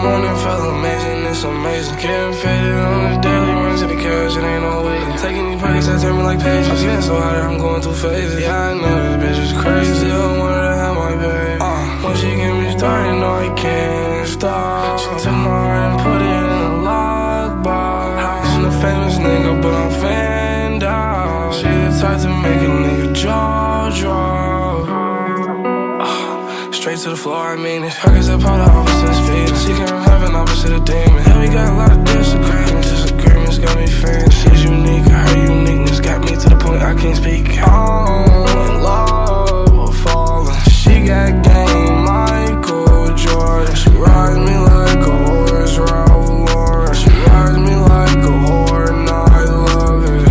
morning felt amazing, it's amazing. Getting faded on the daily, run to the cash, it ain't no waiting. Taking these pockets that turn me like pages. I'm getting so hot that I'm going through phases. Yeah, I know this bitch is crazy. Still want her to have my baby. When she get me started, no, I can't stop. She took my heart and put it in a lockbox. I'm a famous nigga, but I'm fanned out. She the type to make a nigga jaw drop. Straight to the floor, I mean it. Pockets that powder, opposite speed. She came from heaven, opposite a demon. Yeah, we got a lot of disagreements. Disagreements got me fearing. She's unique, her uniqueness got me to the point I can't speak. I'm in love with falling. She got game, Michael Jordan. She rides me like a horse, Ralph Lauren. She rides me like a whore, and I love it.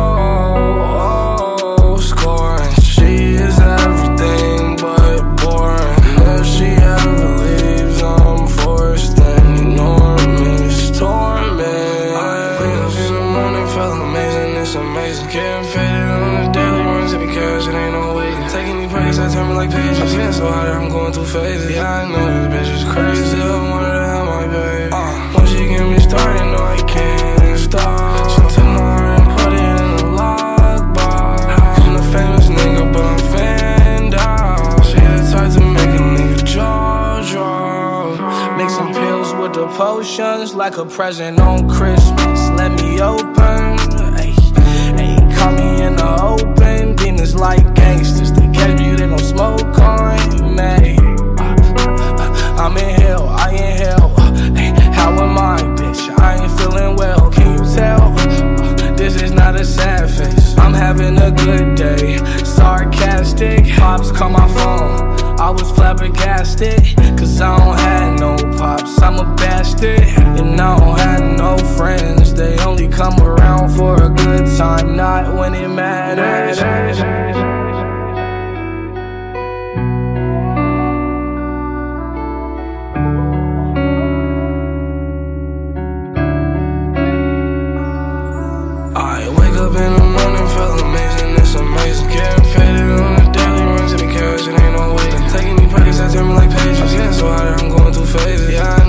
Oh, scoring. She is everything but boring. If she ever leaves, I'm forced and enormous torment. I wake up in the morning, felt amazing, it's amazing. Getting faded on the daily, run to the cash, it ain't no waiting. Taking these pockets that turn me like pages. I'm getting so hot that I'm going through phases. Yeah, I know this bitch is crazy. Still want her to have my baby. When she get me started, no, I can't stop. She took my heart and put it in a lockbox. I'm a famous nigga, but I'm fanned out. She the type to make a nigga jaw drop. Mixing pills with the potions like a present on Christmas. Let me open. Ayy, caught me in the open. Demons like gangsters. They catch me, they gon' smoke on me. I'm in hell, I inhale. How am I, bitch? I ain't feeling well, can you tell? This is not a sad face. I'm having a good day. Sarcastic. Pops call my phone. I was flabbergasted, cause I don't have no pops. I'm a bastard, and I don't have no friends. They only come around for a good time, not when it matters. I wake up in the morning, felt amazing, it's amazing. Getting faded on the daily, run to the cash, it ain't no waiting. Taking these pockets that turn me like pages. I'm getting so hot that I'm going through phases. Yeah,